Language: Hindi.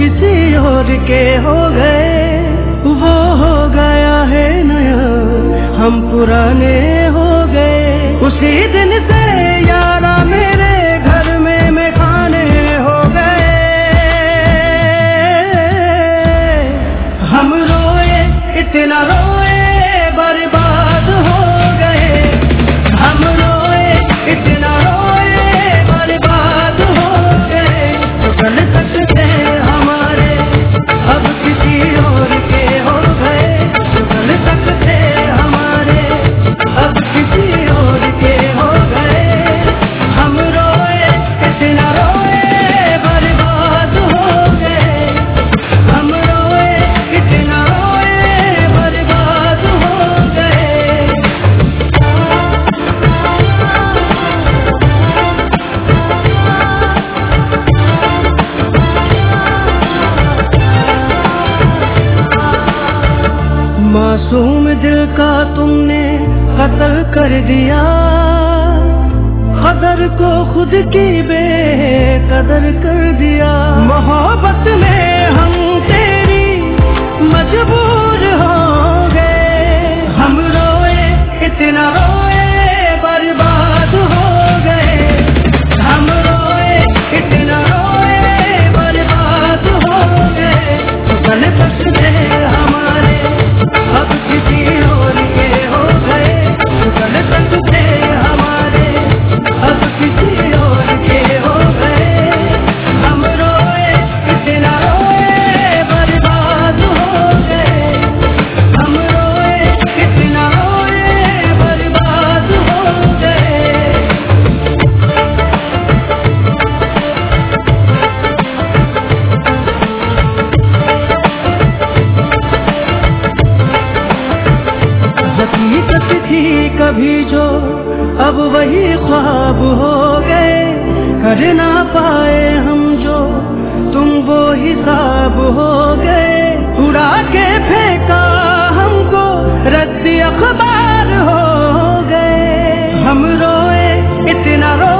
किसी और के हो गए। वो हो गया है नया, हम पुराने हो गए। उसी दिन से यारा मेरे घर में मैं खाने हो गए। हम रोए इतना रोए बर्बाद हो गए। हम रोए इतना रोए बर्बाद हो गए। चल सकते हमारे अब किसी और के हो गए। चल सकते हमारे अब किसी और के हो गए। हम रोए इतना रोए बर्बाद हो गए। हम रोए इतना रोए बर्बाद हो गए। मासूम दिल का तुमने कत्ल कर दिया। कदर को खुद की बेकदर कर दिया। मोहब्बत में हम तेरी मजबूर हो गए। हम रोए इतना रोए बर्बाद हो गए। हम रोए इतना रोए बर्बाद हो गए। चल सकते हमारे अब किसी और के हो गए। चल सकते हमारे अब किसी और के हो गए। हम रोए इतना रोए बर्बाद हो गए। हम रोए इतना रोए बर्बाद हो गए। हकीकत थी कभी जो अब वही ख्वाब हो गए। कर ना पाए हम जो तुम वो हिसाब हो गए। उड़ा के फेंका हमको रद्दी अखबार हो गए। हम रोए इतना